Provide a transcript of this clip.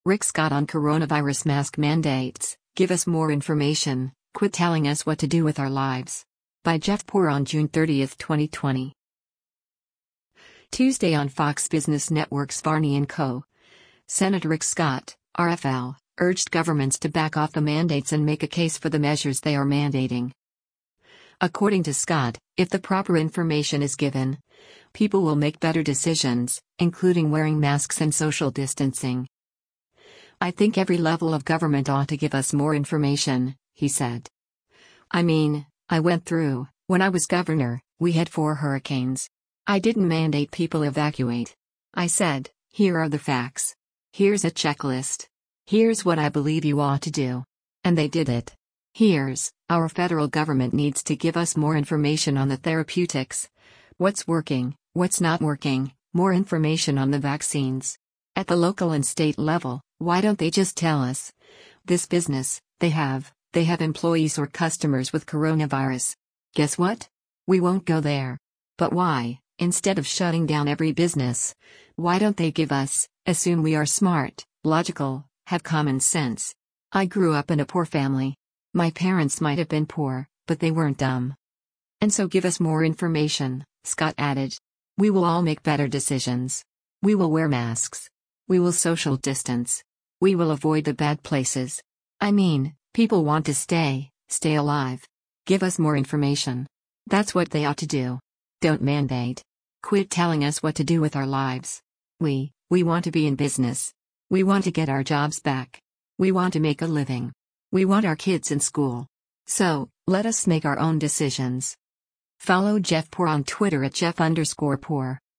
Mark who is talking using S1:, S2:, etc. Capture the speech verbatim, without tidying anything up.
S1: Rick Scott on coronavirus mask mandates. Give us more information, quit telling us what to do with our lives. By Jeff Poor on June thirtieth, twenty twenty. Tuesday on Fox Business Network's Varney and Co. Senator Rick Scott, R F L, urged governments to back off the mandates and make a case for the measures they are mandating. According to Scott, if the proper information is given, people will make better decisions, including wearing masks and social distancing. I think every level of government ought to give us more information, he said. I mean, I went through, when I was governor, we had four hurricanes. I didn't mandate people evacuate. I said, here are the facts. Here's a checklist. Here's what I believe you ought to do. And they did it. Here's, our federal government needs to give us more information on the therapeutics. What's working, what's not working, more information on the vaccines. At the local and state level, why don't they just tell us? This business, they have, they have employees or customers with coronavirus. Guess what? We won't go there. But why, instead of shutting down every business, why don't they give us, assume we are smart, logical, have common sense? I grew up in a poor family. My parents might have been poor, but they weren't dumb. And so give us more information, Scott added. We will all make better decisions. We will wear masks. We will social distance. We will avoid the bad places. I mean, people want to stay, stay alive. Give us more information. That's what they ought to do. Don't mandate. Quit telling us what to do with our lives. We, we want to be in business. We want to get our jobs back. We want to make a living. We want our kids in school. So, let us make our own decisions. Follow Jeff Poor on Twitter at Jeff underscore Poor.